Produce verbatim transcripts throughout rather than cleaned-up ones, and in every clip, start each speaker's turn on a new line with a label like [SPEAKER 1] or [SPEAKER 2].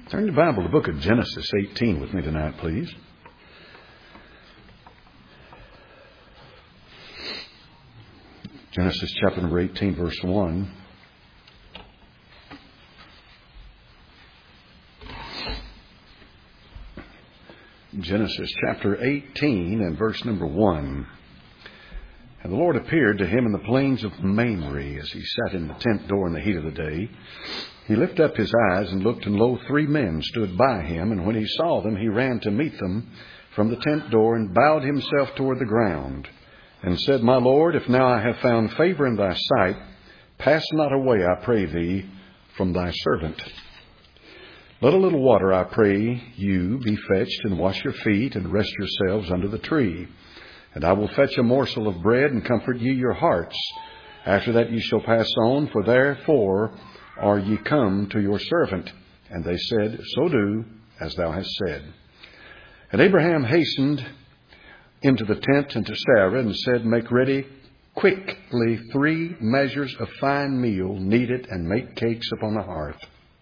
[SPEAKER 1] Turn your Bible to the book of Genesis eighteen with me tonight, please. Genesis chapter number eighteen, verse one. Genesis chapter eighteen and verse number one. And the Lord appeared to him in the plains of Mamre as he sat in the tent door in the heat of the day. He lifted up his eyes and looked, and lo, three men stood by him. And when he saw them, he ran to meet them from the tent door and bowed himself toward the ground and said, My Lord, if now I have found favor in thy sight, pass not away, I pray thee, from thy servant. Let a little water, I pray you, be fetched, and wash your feet, and rest yourselves under the tree. And I will fetch a morsel of bread, and comfort ye your hearts. After that ye shall pass on, for therefore are ye come to your servant? And they said, So do, as thou hast said. And Abraham hastened into the tent unto Sarah, and said, Make ready quickly three measures of fine meal, knead it, and make cakes upon the hearth.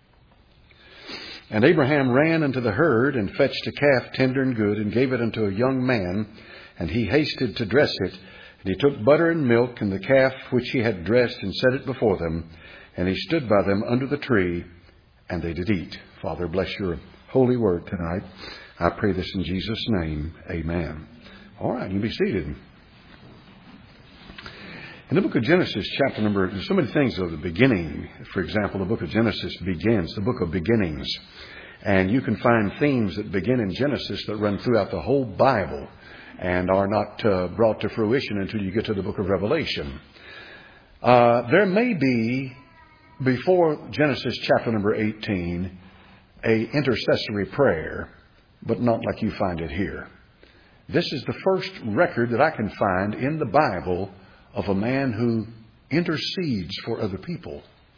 [SPEAKER 1] And Abraham ran unto the herd, and fetched a calf tender and good, and gave it unto a young man, and he hasted to dress it. And he took butter and milk, and the calf which he had dressed, and set it before them. And he stood by them under the tree, and they did eat. Father, bless your holy word tonight. I pray this in Jesus' name. Amen. All right, you can be seated. In the book of Genesis, chapter number, there's so many things at the beginning. For example, the book of Genesis begins, the book of beginnings. And you can find themes that begin in Genesis that run throughout the whole Bible and are not uh, brought to fruition until you get to the book of Revelation. Uh, there may be, before Genesis chapter number eighteen, a intercessory prayer, but not like you find it here. This is the first record that I can find in the Bible of a man who intercedes for other people.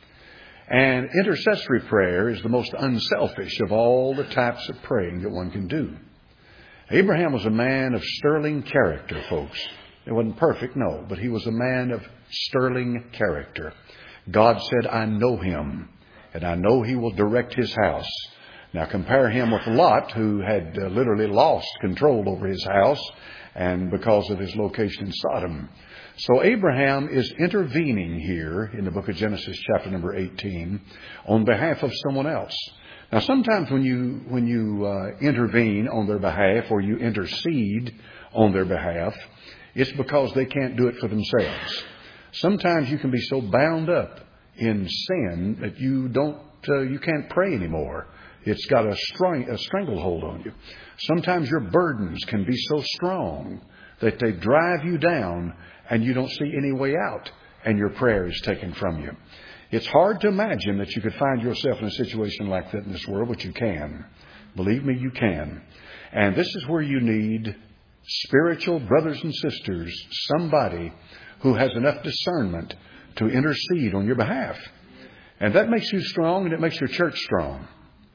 [SPEAKER 1] And intercessory prayer is the most unselfish of all the types of praying that one can do. Abraham was a man of sterling character, folks. He wasn't perfect, no, but he was a man of sterling character. God said, I know him, and I know he will direct his house. Now compare him with Lot, who had uh, literally lost control over his house, and because of his location in Sodom. So Abraham is intervening here in the book of Genesis chapter number eighteen on behalf of someone else. Now sometimes when you when you uh, intervene on their behalf, or you intercede on their behalf, it's because they can't do it for themselves. Sometimes you can be so bound up in sin that you don't uh, you can't pray anymore. It's got a, strang- a stranglehold on you. Sometimes your burdens can be so strong that they drive you down and you don't see any way out, and your prayer is taken from you. It's hard to imagine that you could find yourself in a situation like that in this world, but you can. Believe me, you can. And this is where you need spiritual brothers and sisters, somebody who has enough discernment to intercede on your behalf. And that makes you strong, and it makes your church strong.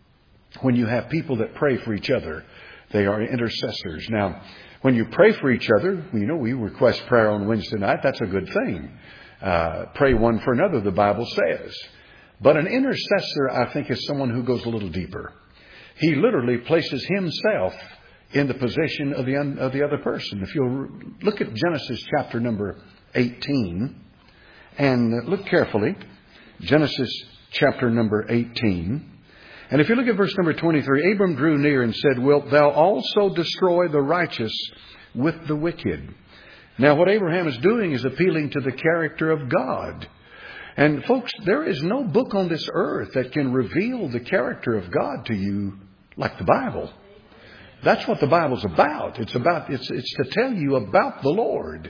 [SPEAKER 1] When you have people that pray for each other, they are intercessors. Now, when you pray for each other, you know, we request prayer on Wednesday night. That's a good thing. Uh, pray one for another, the Bible says. But an intercessor, I think, is someone who goes a little deeper. He literally places himself in the position of the, un- of the other person. If you'll look at Genesis chapter number eighteen, and look carefully, Genesis chapter number eighteen. And if you look at verse number twenty-three, Abram drew near and said, Wilt thou also destroy the righteous with the wicked? Now, what Abraham is doing is appealing to the character of God. And folks, there is no book on this earth that can reveal the character of God to you like the Bible. That's what the Bible's about. It's about, it's, it's to tell you about the Lord.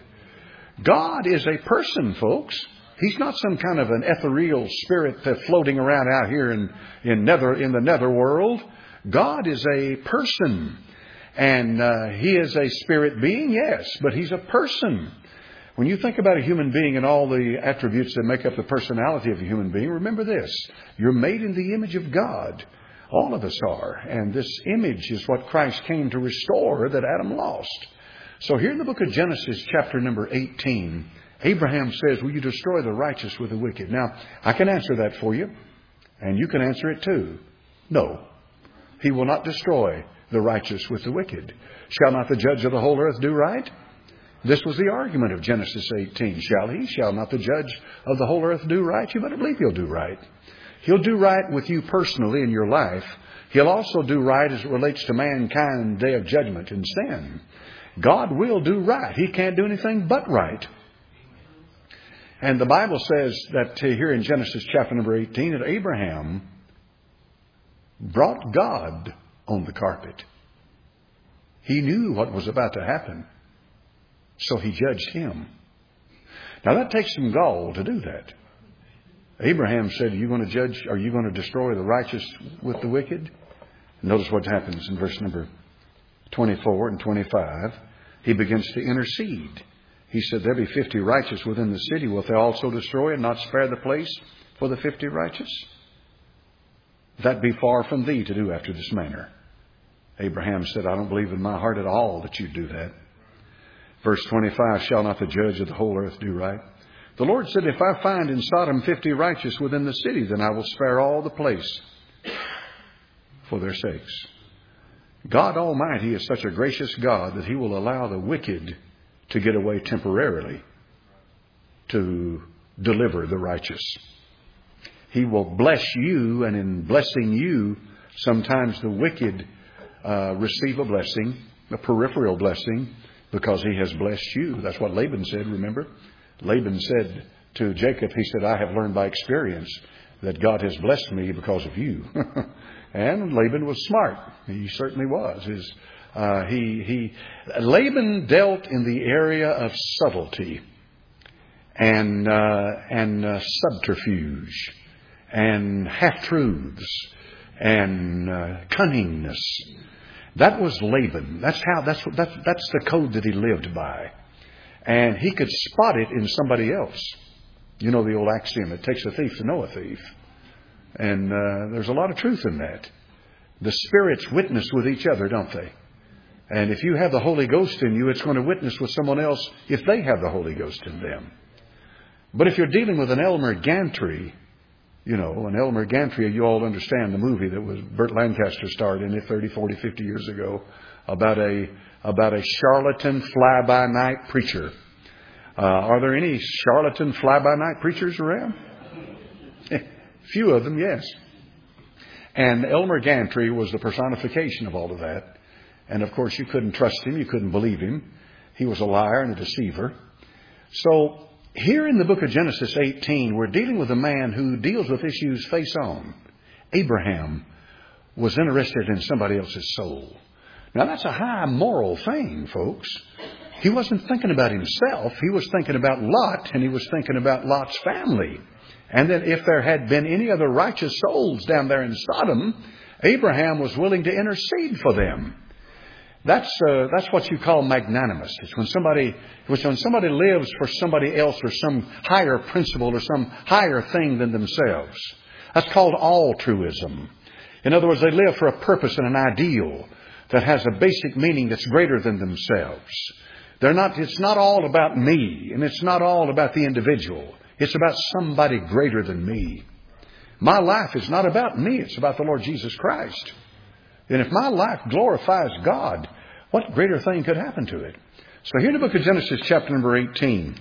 [SPEAKER 1] God is a person, folks. He's not some kind of an ethereal spirit that's floating around out here in, in, nether, in the nether world. God is a person. And uh, He is a spirit being, yes, but He's a person. When you think about a human being and all the attributes that make up the personality of a human being, remember this. You're made in the image of God. All of us are. And this image is what Christ came to restore that Adam lost. So here in the book of Genesis, chapter number eighteen, Abraham says, will you destroy the righteous with the wicked? Now, I can answer that for you, and you can answer it too. No. He will not destroy the righteous with the wicked. Shall not the judge of the whole earth do right? This was the argument of Genesis eighteen. Shall he? Shall not the judge of the whole earth do right? You better believe he'll do right. He'll do right with you personally in your life. He'll also do right as it relates to mankind in the day of judgment and sin. God will do right. He can't do anything but right. And the Bible says that here in Genesis chapter number eighteen, that Abraham brought God on the carpet. He knew what was about to happen, so he judged him. Now that takes some gall to do that. Abraham said, are you going to judge, are you going to destroy the righteous with the wicked? Notice what happens in verse number twenty-four and twenty-five. He begins to intercede. He said, there be fifty righteous within the city. Wilt thou also destroy and not spare the place for the fifty righteous? That be far from thee to do after this manner. Abraham said, I don't believe in my heart at all that you'd do that. Verse twenty-five, shall not the judge of the whole earth do right? The Lord said, if I find in Sodom fifty righteous within the city, then I will spare all the place for their sakes. God Almighty is such a gracious God that He will allow the wicked to get away temporarily to deliver the righteous. He will bless you, and in blessing you, sometimes the wicked uh, receive a blessing, a peripheral blessing, because he has blessed you. That's what Laban said, remember? Laban said to Jacob, he said, I have learned by experience that God has blessed me because of you. And Laban was smart. He certainly was. His, uh, he, he, Laban dealt in the area of subtlety and, uh, and uh, subterfuge and half-truths and uh, cunningness. That was Laban. That's how. That's that's that's the code that he lived by, and he could spot it in somebody else. You know the old axiom: it takes a thief to know a thief, and uh, there's a lot of truth in that. The spirits witness with each other, don't they? And if you have the Holy Ghost in you, it's going to witness with someone else if they have the Holy Ghost in them. But if you're dealing with an Elmer Gantry, you know, an Elmer Gantry, you all understand the movie that was Burt Lancaster starred in it thirty, forty, fifty years ago about a about a charlatan fly-by-night preacher. Uh, are there any charlatan fly-by-night preachers around? Few of them, yes. And Elmer Gantry was the personification of all of that. And of course, you couldn't trust him. You couldn't believe him. He was a liar and a deceiver. So here in the book of Genesis eighteen, we're dealing with a man who deals with issues face on. Abraham was interested in somebody else's soul. Now that's a high moral thing, folks. He wasn't thinking about himself. He was thinking about Lot, and he was thinking about Lot's family. And then if there had been any other righteous souls down there in Sodom, Abraham was willing to intercede for them. That's uh, that's what you call magnanimous. It's when somebody it's when somebody lives for somebody else or some higher principle or some higher thing than themselves. That's called altruism. In other words, they live for a purpose and an ideal that has a basic meaning that's greater than themselves. They're not. It's not all about me, and it's not all about the individual. It's about somebody greater than me. My life is not about me. It's about the Lord Jesus Christ. And if my life glorifies God, what greater thing could happen to it? So here in the book of Genesis, chapter number eighteen,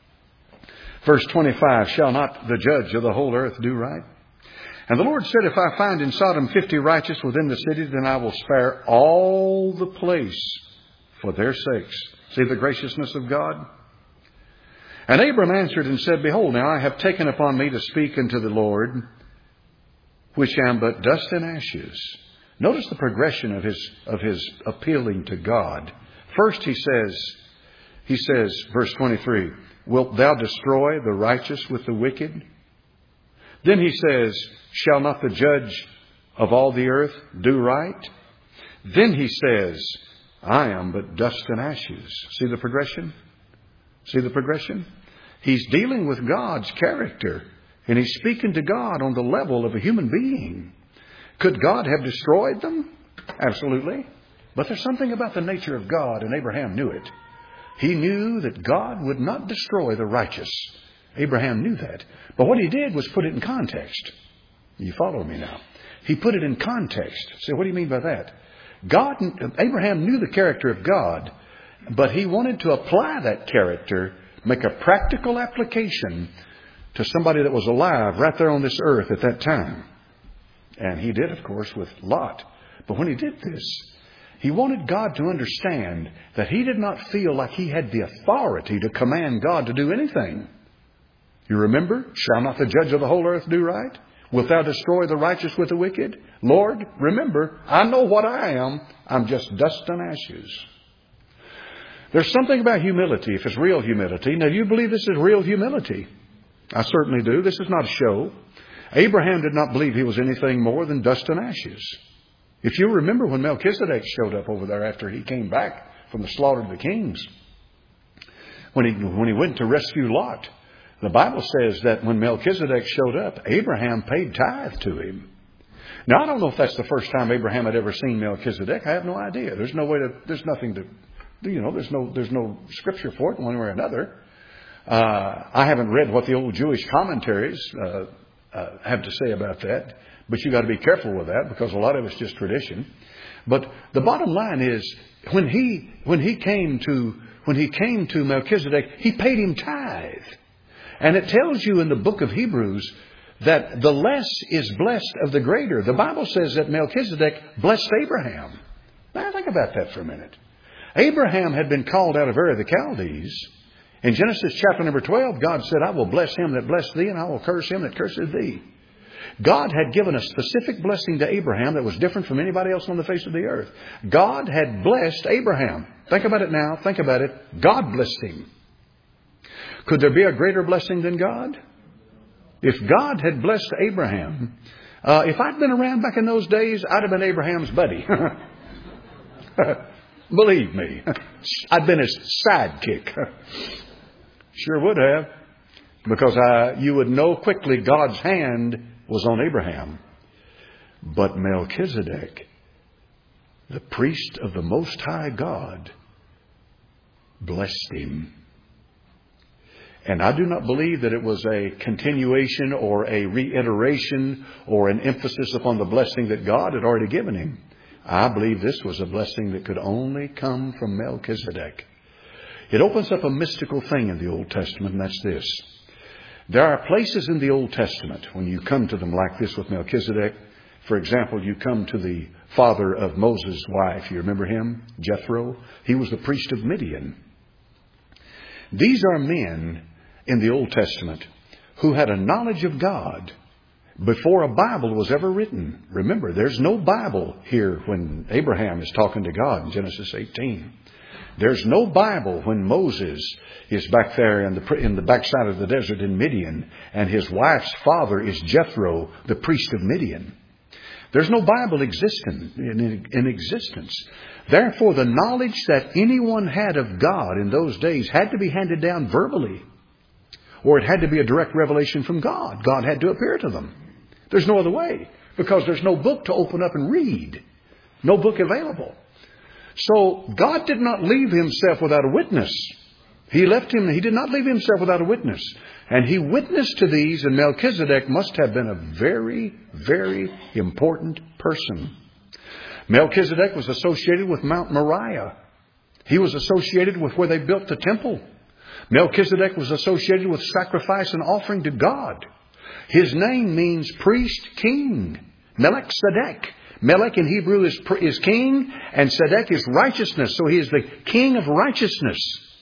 [SPEAKER 1] verse twenty-five, shall not the judge of the whole earth do right? And the Lord said, if I find in Sodom fifty righteous within the city, then I will spare all the place for their sakes. See the graciousness of God? And Abram answered and said, behold, now I have taken upon me to speak unto the Lord, which am but dust and ashes. Notice the progression of his of his appealing to God. First he says, he says, verse twenty-three, wilt thou destroy the righteous with the wicked? Then he says, shall not the judge of all the earth do right? Then he says, I am but dust and ashes. See the progression? See the progression? He's dealing with God's character, and he's speaking to God on the level of a human being. Could God have destroyed them? Absolutely. But there's something about the nature of God, and Abraham knew it. He knew that God would not destroy the righteous. Abraham knew that. But what he did was put it in context. You follow me now? he put it in context. So what do you mean by that? God, Abraham knew the character of God, but he wanted to apply that character, make a practical application to somebody that was alive right there on this earth at that time. And he did, of course, with Lot. But when he did this, he wanted God to understand that he did not feel like he had the authority to command God to do anything. You remember, shall not the judge of the whole earth do right? Wilt thou destroy the righteous with the wicked? Lord, remember, I know what I am. I'm just dust and ashes. There's something about humility, if it's real humility. Now, do you believe this is real humility? I certainly do. This is not a show. Abraham did not believe he was anything more than dust and ashes. If you remember when Melchizedek showed up over there after he came back from the slaughter of the kings, when he, when he went to rescue Lot, the Bible says that when Melchizedek showed up, Abraham paid tithe to him. Now, I don't know if that's the first time Abraham had ever seen Melchizedek. I have no idea. There's no way to, there's nothing to, you know, there's no, there's no scripture for it one way or another. Uh, I haven't read what the old Jewish commentaries uh, uh, have to say about that. But you got to be careful with that because a lot of it's just tradition. But the bottom line is when he when he came to when he came to Melchizedek, he paid him tithe. And it tells you in the book of Hebrews that the less is blessed of the greater. The Bible says that Melchizedek blessed Abraham. Now think about that for a minute. Abraham had been called out of Ur of the Chaldees. In Genesis chapter number twelve, God said, I will bless him that blessed thee, and I will curse him that curseth thee. God had given a specific blessing to Abraham that was different from anybody else on the face of the earth. God had blessed Abraham. Think about it now. Think about it. God blessed him. Could there be a greater blessing than God? If God had blessed Abraham, uh, if I'd been around back in those days, I'd have been Abraham's buddy. Believe me. I'd been his sidekick. Sure would have. Because uh, you would know quickly God's hand was on Abraham. But Melchizedek, the priest of the Most High God, blessed him. And I do not believe that it was a continuation or a reiteration or an emphasis upon the blessing that God had already given him. I believe this was a blessing that could only come from Melchizedek. It opens up a mystical thing in the Old Testament, and that's this. There are places in the Old Testament when you come to them like this with Melchizedek. For example, you come to the father of Moses' wife. You remember him? Jethro. He was the priest of Midian. These are men in the Old Testament who had a knowledge of God before a Bible was ever written. Remember, there's no Bible here when Abraham is talking to God in Genesis eighteen. There's no Bible when Moses is back there in the in the backside of the desert in Midian, and his wife's father is Jethro, the priest of Midian. There's no Bible existing in, in existence. Therefore, the knowledge that anyone had of God in those days had to be handed down verbally, or it had to be a direct revelation from God. God had to appear to them. There's no other way, because there's no book to open up and read. No book available. So God did not leave himself without a witness. He left him, he did not leave himself without a witness. And he witnessed to these, and Melchizedek must have been a very, very important person. Melchizedek was associated with Mount Moriah. He was associated with where they built the temple. Melchizedek was associated with sacrifice and offering to God. His name means priest king. Melchizedek. Melech in Hebrew is, is king, and Sedek is righteousness. So he is the king of righteousness.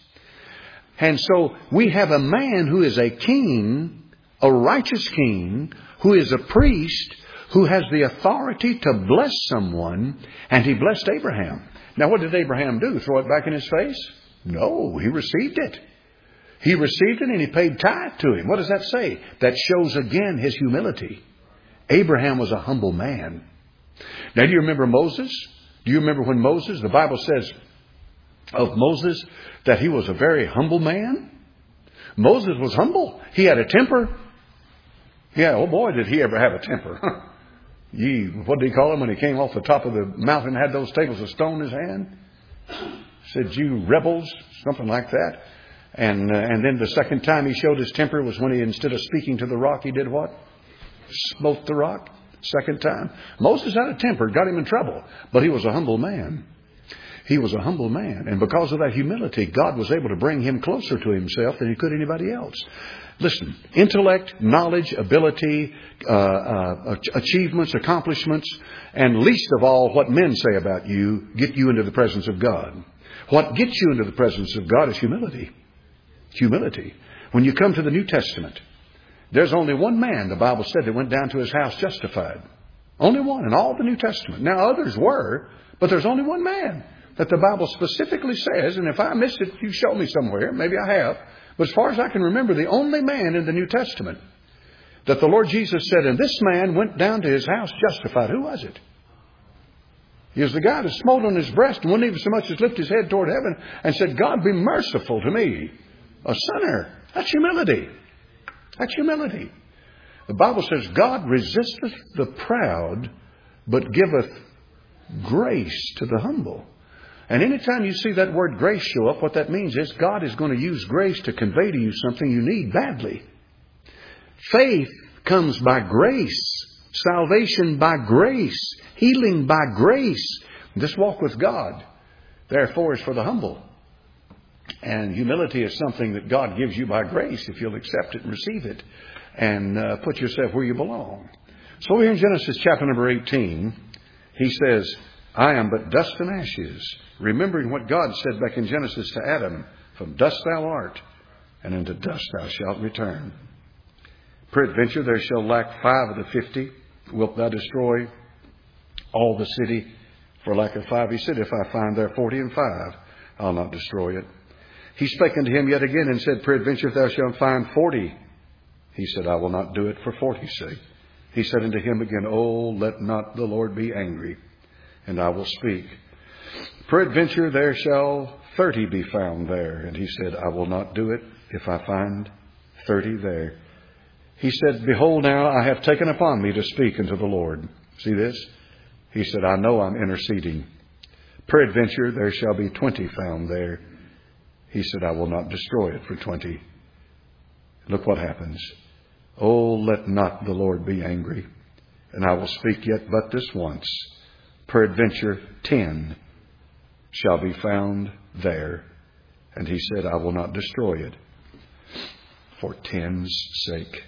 [SPEAKER 1] And so we have a man who is a king, a righteous king, who is a priest, who has the authority to bless someone, and he blessed Abraham. Now, what did Abraham do? Throw it back in his face? No, he received it. He received it and he paid tithe to him. What does that say? That shows again his humility. Abraham was a humble man. Now, do you remember Moses? Do you remember when Moses, the Bible says of Moses that he was a very humble man? Moses was humble. He had a temper. Yeah, oh boy, did he ever have a temper. Ye, what did he call him when he came off the top of the mountain and had those tables of stone in his hand? Said, you rebels, something like that. And uh, and then the second time he showed his temper was when he, instead of speaking to the rock, he did what? Smote the rock. Second time. Moses had a temper, got him in trouble. But he was a humble man. He was a humble man. And because of that humility, God was able to bring him closer to himself than he could anybody else. Listen, intellect, knowledge, ability, uh, uh, achievements, accomplishments, and least of all, what men say about you, get you into the presence of God. What gets you into the presence of God is humility. Humility. When you come to the New Testament, there's only one man, the Bible said, that went down to his house justified. Only one in all the New Testament. Now others were, but there's only one man that the Bible specifically says, and if I missed it, you show me somewhere. Maybe I have. But as far as I can remember, the only man in the New Testament that the Lord Jesus said, and this man went down to his house justified. Who was it? He was the guy that smote on his breast and wouldn't even so much as lift his head toward heaven and said, God, be merciful to me, a sinner. That's humility. That's humility. The Bible says, God resisteth the proud, but giveth grace to the humble. And anytime you see that word grace show up, what that means is God is going to use grace to convey to you something you need badly. Faith comes by grace. Salvation by grace. Healing by grace. This walk with God, therefore, is for the humble. And humility is something that God gives you by grace if you'll accept it and receive it and uh, put yourself where you belong. So here in Genesis chapter number eighteen, he says, I am but dust and ashes. Remembering what God said back in Genesis to Adam, from dust thou art, and into dust thou shalt return. Peradventure there shall lack five of the fifty. Wilt thou destroy all the city for lack of five? He said, if I find there forty and five, I'll not destroy it. He spake unto him yet again and said, peradventure if thou shalt find forty. He said, I will not do it for forty's sake. He said unto him again, oh, let not the Lord be angry, and I will speak. Peradventure there shall thirty be found there. And he said, I will not do it if I find thirty there. He said, behold, now I have taken upon me to speak unto the Lord. See this? He said, I know I'm interceding. Peradventure there shall be twenty found there. He said, I will not destroy it for twenty. Look what happens. Oh, let not the Lord be angry, and I will speak yet but this once. Peradventure ten shall be found there. And he said, I will not destroy it for ten's sake.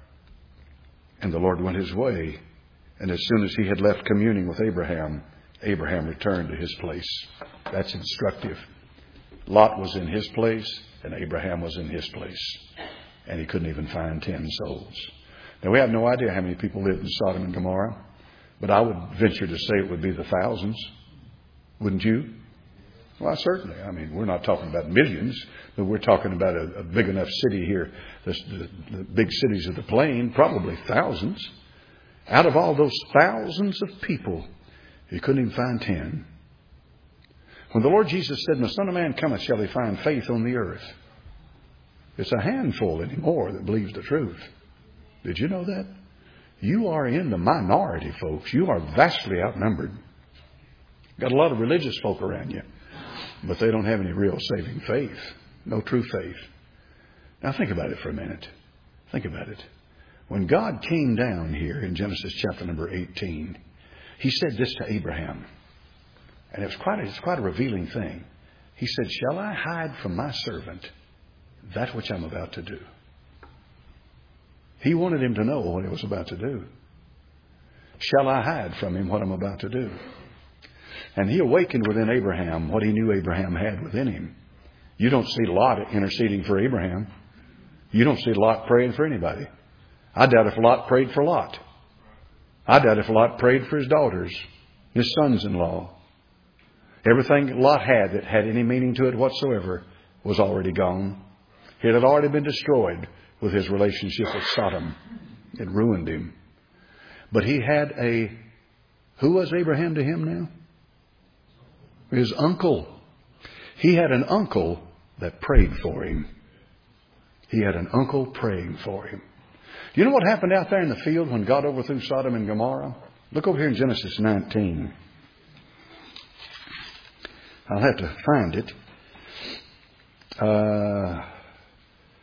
[SPEAKER 1] And the Lord went his way. And as soon as he had left communing with Abraham, Abraham returned to his place. That's instructive. Lot was in his place, and Abraham was in his place. And he couldn't even find ten souls. Now, we have no idea how many people lived in Sodom and Gomorrah, but I would venture to say it would be the thousands. Wouldn't you? Well, certainly. I mean, we're not talking about millions, but we're talking about a, a big enough city here, the, the, the big cities of the plain, probably thousands. Out of all those thousands of people, he couldn't even find ten. When the Lord Jesus said, "And the Son of Man cometh, shall he find faith on the earth?" It's a handful anymore that believes the truth. Did you know that? You are in the minority, folks. You are vastly outnumbered. Got a lot of religious folk around you, but they don't have any real saving faith. No true faith. Now think about it for a minute. Think about it. When God came down here in Genesis chapter number eighteen, he said this to Abraham. And it was quite a, it's quite a revealing thing. He said, "Shall I hide from my servant that which I'm about to do?" He wanted him to know what he was about to do. Shall I hide from him what I'm about to do? And he awakened within Abraham what he knew Abraham had within him. You don't see Lot interceding for Abraham. You don't see Lot praying for anybody. I doubt if Lot prayed for Lot. I doubt if Lot prayed for his daughters, his sons-in-law. Everything Lot had that had any meaning to it whatsoever was already gone. It had already been destroyed with his relationship with Sodom. It ruined him. But he had a... Who was Abraham to him now? His uncle. He had an uncle that prayed for him. He had an uncle praying for him. Do you know what happened out there in the field when God overthrew Sodom and Gomorrah? Look over here in Genesis nineteen. I'll have to find it. Uh,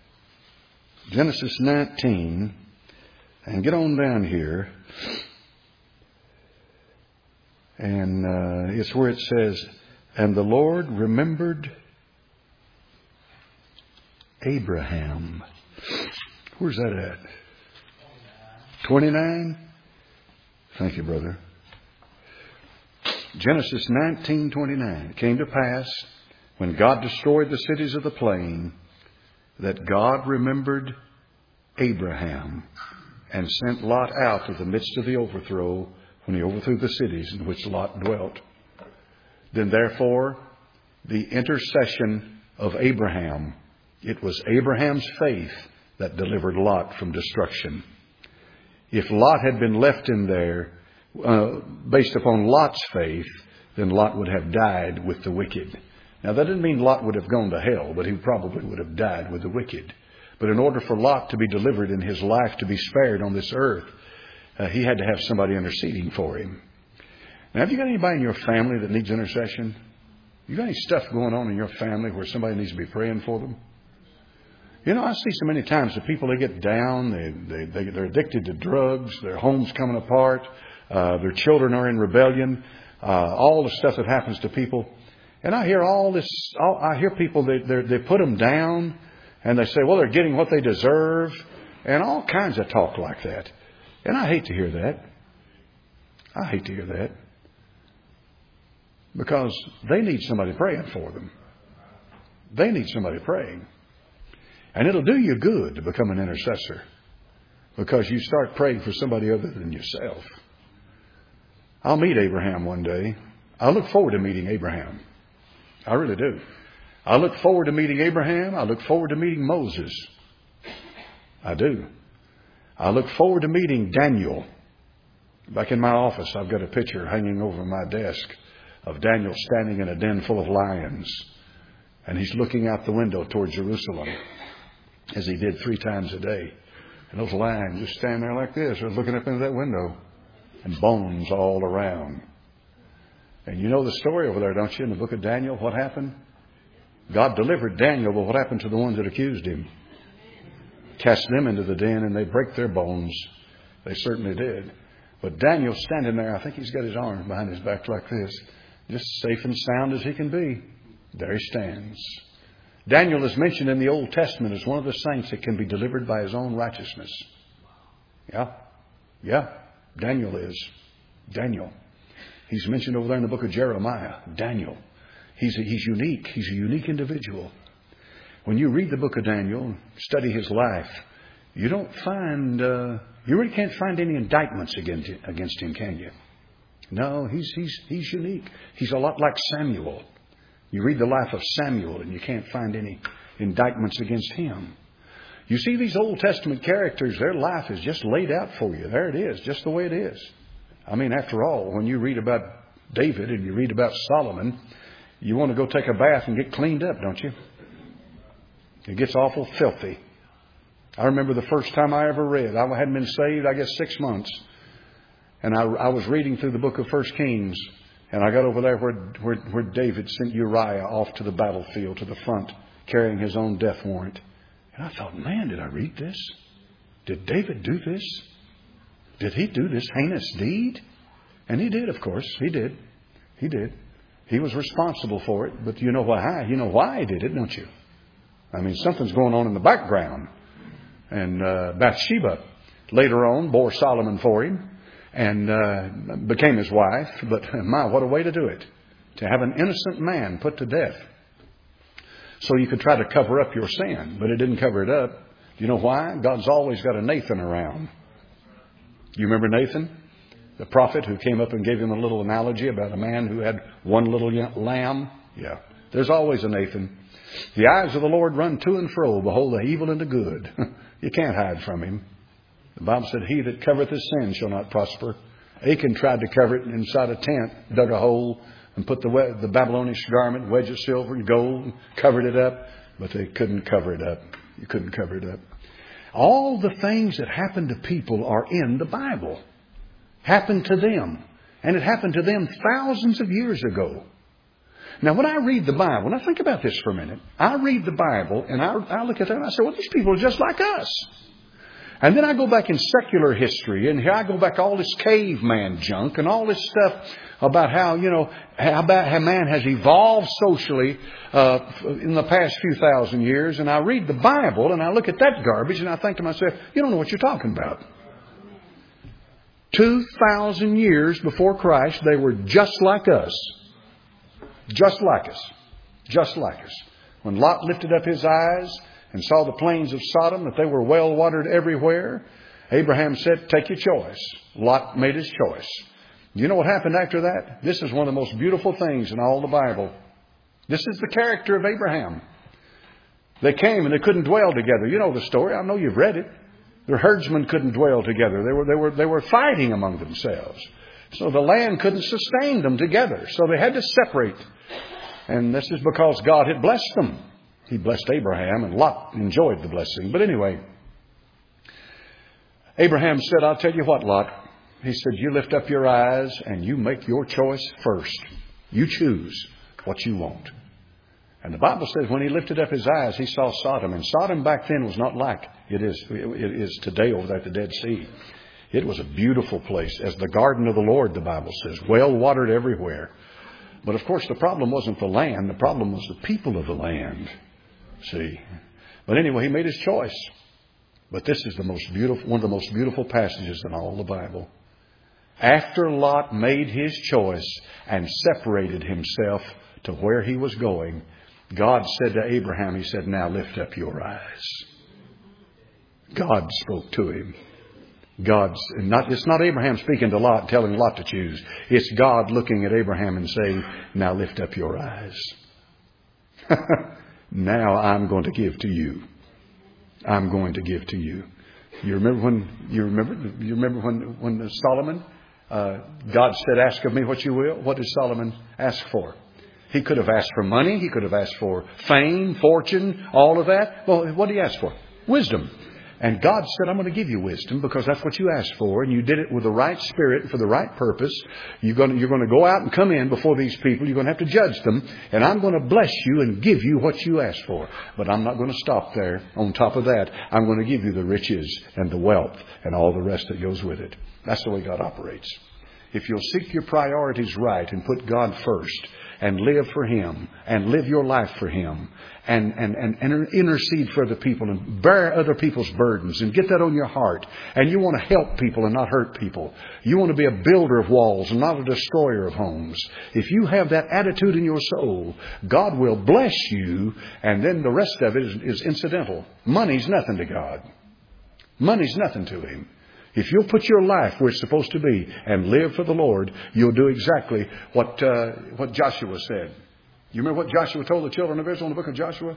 [SPEAKER 1] Genesis nineteen. And get on down here. And uh, it's where it says, and the Lord remembered Abraham. Where's that at? twenty-nine? Thank you, brother. Genesis nineteen twenty-nine. It came to pass, when God destroyed the cities of the plain, that God remembered Abraham and sent Lot out of the midst of the overthrow when he overthrew the cities in which Lot dwelt. Then therefore, the intercession of Abraham, it was Abraham's faith that delivered Lot from destruction. If Lot had been left in there, uh, based upon Lot's faith, then Lot would have died with the wicked. Now, that didn't mean Lot would have gone to hell, but he probably would have died with the wicked. But in order for Lot to be delivered and his life to be spared on this earth, uh, he had to have somebody interceding for him. Now, have you got anybody in your family that needs intercession? You got any stuff going on in your family where somebody needs to be praying for them? You know, I see so many times the people, they get down, they, they, they, they're addicted to drugs, their home's coming apart, uh, their children are in rebellion, uh, all the stuff that happens to people. And I hear all this, all, I hear people, they, they put them down and they say, well, they're getting what they deserve and all kinds of talk like that. And I hate to hear that. I hate to hear that. Because they need somebody praying for them. They need somebody praying. And it'll do you good to become an intercessor. Because you start praying for somebody other than yourself. I'll meet Abraham one day. I look forward to meeting Abraham. I really do. I look forward to meeting Abraham. I look forward to meeting Moses. I do. I look forward to meeting Daniel. Back in my office, I've got a picture hanging over my desk of Daniel standing in a den full of lions. And he's looking out the window toward Jerusalem, as he did three times a day. And those lions just stand there like this, or looking up into that window, and bones all around. And you know the story over there, don't you, in the book of Daniel? What happened? God delivered Daniel, but what happened to the ones that accused him? Cast them into the den, and they break their bones. They certainly did. But Daniel standing there, I think he's got his arms behind his back like this, just safe and sound as he can be. There he stands. Daniel is mentioned in the Old Testament as one of the saints that can be delivered by his own righteousness. Yeah. Yeah. Daniel is. Daniel. He's mentioned over there in the book of Jeremiah. Daniel. He's a, he's unique. He's a unique individual. When you read the book of Daniel, study his life, you don't find, uh, you really can't find any indictments against, against him, can you? No, he's, he's, he's unique. He's a lot like Samuel. You read the life of Samuel and you can't find any indictments against him. You see these Old Testament characters, their life is just laid out for you. There it is, just the way it is. I mean, after all, when you read about David and you read about Solomon, you want to go take a bath and get cleaned up, don't you? It gets awful filthy. I remember the first time I ever read. I hadn't been saved, I guess, six months. And I, I was reading through the book of First Kings. And I got over there where, where, where David sent Uriah off to the battlefield, to the front, carrying his own death warrant. And I thought, man, did I read this? Did David do this? Did he do this heinous deed? And he did, of course. He did. He did. He was responsible for it. But you know why? You know why he did it, don't you? I mean, something's going on in the background. And uh, Bathsheba later on bore Solomon for him and uh, became his wife. But my, what a way to do it. To have an innocent man put to death. So you could try to cover up your sin. But it didn't cover it up. Do you know why? God's always got a Nathan around. You remember Nathan? The prophet who came up and gave him a little analogy about a man who had one little lamb. Yeah. There's always a Nathan. The eyes of the Lord run to and fro, behold the evil and the good. You can't hide from him. The Bible said, he that covereth his sin shall not prosper. Achan tried to cover it inside a tent, dug a hole, and put the, the Babylonian garment, wedge of silver and gold, and covered it up. But they couldn't cover it up. You couldn't cover it up. All the things that happen to people are in the Bible. Happened to them. And it happened to them thousands of years ago. Now, when I read the Bible, and I think about this for a minute, I read the Bible and I, I look at that and I say, well, these people are just like us. And then I go back in secular history, and here I go back all this caveman junk and all this stuff about how, you know, how, about how man has evolved socially uh, in the past few thousand years. And I read the Bible, and I look at that garbage, and I think to myself, you don't know what you're talking about. Two thousand years before Christ, they were just like us. Just like us. Just like us. When Lot lifted up his eyes and saw the plains of Sodom, that they were well watered everywhere, Abraham said, take your choice. Lot made his choice. You know what happened after that? This is one of the most beautiful things in all the Bible. This is the character of Abraham. They came and they couldn't dwell together. You know the story. I know you've read it. Their herdsmen couldn't dwell together. They were, they were, they were fighting among themselves. So the land couldn't sustain them together. So they had to separate. And this is because God had blessed them. He blessed Abraham, and Lot enjoyed the blessing. But anyway, Abraham said, I'll tell you what, Lot. He said, you lift up your eyes and you make your choice first. You choose what you want. And the Bible says when he lifted up his eyes, he saw Sodom. And Sodom back then was not like it is, it is today over there at the Dead Sea. It was a beautiful place, as the garden of the Lord, the Bible says, well watered everywhere. But of course, the problem wasn't the land. The problem was the people of the land. See? But anyway, he made his choice. But this is the most beautiful, one of the most beautiful passages in all the Bible. After Lot made his choice and separated himself to where he was going, God said to Abraham, He said, now lift up your eyes. God spoke to him. God's not, it's not Abraham speaking to Lot, telling Lot to choose. It's God looking at Abraham and saying, now lift up your eyes. Now I'm going to give to you. I'm going to give to you. You remember when you remember you remember when when Solomon, uh, God said, "Ask of me what you will." What did Solomon ask for? He could have asked for money. He could have asked for fame, fortune, all of that. Well, what did he ask for? Wisdom. And God said, I'm going to give you wisdom because that's what you asked for. And you did it with the right spirit and for the right purpose. You're going to, you're going to go out and come in before these people. You're going to have to judge them. And I'm going to bless you and give you what you asked for. But I'm not going to stop there. On top of that, I'm going to give you the riches and the wealth and all the rest that goes with it. That's the way God operates. If you'll seek your priorities right and put God first and live for Him and live your life for Him and, and, and, and intercede for other people and bear other people's burdens and get that on your heart. And you want to help people and not hurt people. You want to be a builder of walls and not a destroyer of homes. If you have that attitude in your soul, God will bless you, and then the rest of it is, is incidental. Money's nothing to God. Money's nothing to Him. If you'll put your life where it's supposed to be and live for the Lord, you'll do exactly what uh, what Joshua said. You remember what Joshua told the children of Israel in the book of Joshua?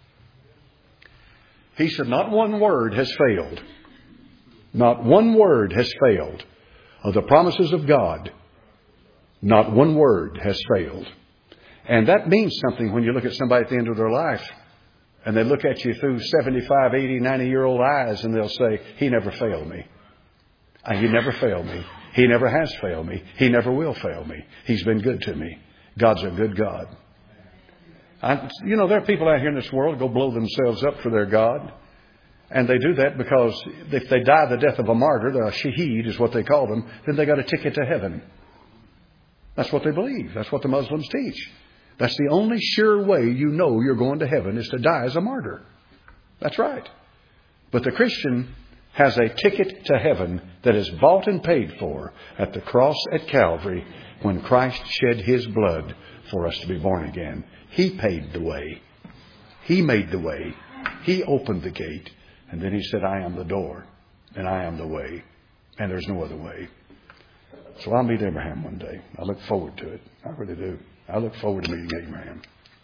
[SPEAKER 1] He said, not one word has failed. Not one word has failed of the promises of God. Not one word has failed. And that means something when you look at somebody at the end of their life and they look at you through seventy-five, eighty, ninety-year-old eyes and they'll say, he never failed me. He never failed me. He never has failed me. He never will fail me. He's been good to me. God's a good God. I, you know, there are people out here in this world who go blow themselves up for their God. And they do that because if they die the death of a martyr, the shaheed is what they call them, then they got a ticket to heaven. That's what they believe. That's what the Muslims teach. That's the only sure way you know you're going to heaven is to die as a martyr. That's right. But the Christian has a ticket to heaven that is bought and paid for at the cross at Calvary when Christ shed His blood for us to be born again. He paid the way. He made the way. He opened the gate. And then He said, I am the door and I am the way. And there's no other way. So I'll meet Abraham one day. I look forward to it. I really do. I look forward to meeting Abraham.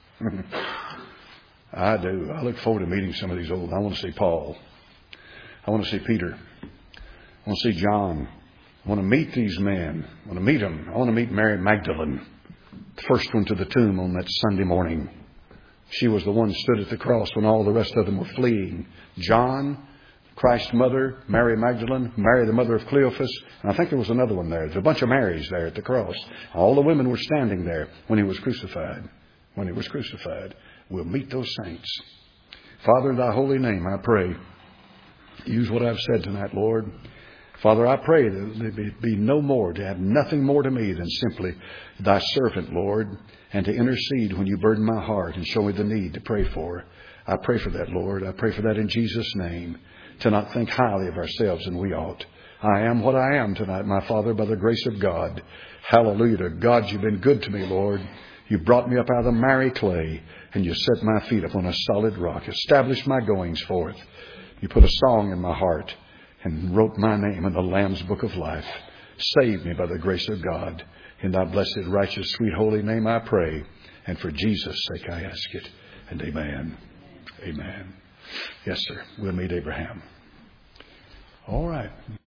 [SPEAKER 1] I do. I look forward to meeting some of these old. I want to see Paul. I want to see Peter. I want to see John. I want to meet these men. I want to meet them. I want to meet Mary Magdalene, the first one to the tomb on that Sunday morning. She was the one who stood at the cross when all the rest of them were fleeing. John, Christ's mother, Mary Magdalene, Mary the mother of Cleophas, and I think there was another one there. There's a bunch of Marys there at the cross. All the women were standing there when He was crucified. When He was crucified. We'll meet those saints. Father, in Thy holy name, I pray Use what I've said tonight, Lord. Father, I pray that there be, be no more, to add nothing more to me than simply thy servant, Lord, and to intercede when you burden my heart and show me the need to pray for. I pray for that, Lord. I pray for that in Jesus' name, to not think highly of ourselves than we ought. I am what I am tonight, my Father, by the grace of God. Hallelujah to God. You've been good to me, Lord. You brought me up out of the miry clay, and you set my feet upon a solid rock. Established my goings forth. You put a song in my heart and wrote my name in the Lamb's book of life. Save me by the grace of God. In thy blessed, righteous, sweet, holy name I pray. And for Jesus' sake I ask it. And amen. Amen. Yes, sir. We'll meet Abraham. All right.